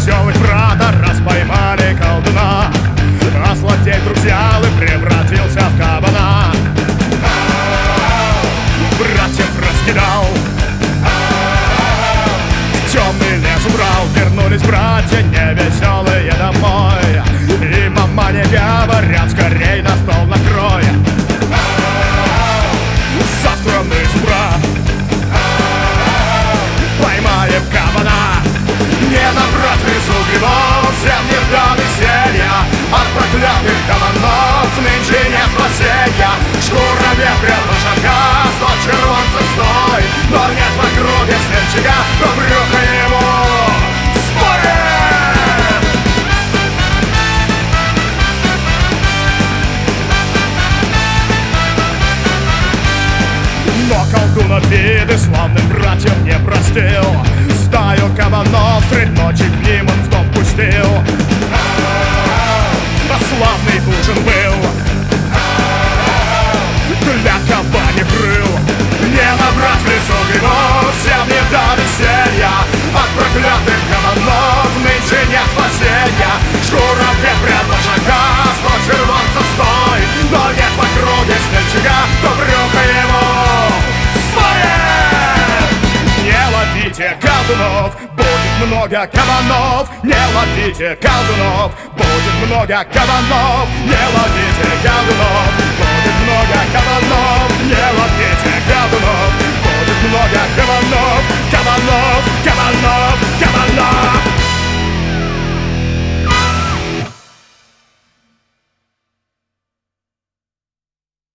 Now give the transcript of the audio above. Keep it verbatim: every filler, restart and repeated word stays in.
веселых брата раз поймали колдуна, а злодей вдруг взял и превратился в кабана. Братьев раскидал, в темный лес убрал. Вернулись братья невеселые домой, и мама не говорят: скорей на стол накрой. Завтра мы с утра поймаем кабана. Не набрать в лесу грибов, всем не до веселья. От проклятых кабанов нынче нет спасения. Шкура вепря лошадка, сто червонцев стой, но нет в округе смельчака, то брюхо ему спорит. Но колдун обиды славным братьям не простил. Стаю кабанов средь ночи к ним он в дом пустил. А славный ужин был для кабаньих крыл. Не набрать в лесу грибов, всем не до веселья. От проклятых кабанов нынче нет спасения. Шкура вепря лошака, сто червонцев стой, но нет в округе смельчака, то брюхо ему спорит. Не ловите колдунов, будет много кабанов. Не ловите колдунов, будет много кабанов. Не ловите колдунов, будет много кабанов. Не ловите колдунов, будет много кабанов. Кабанов, кабанов.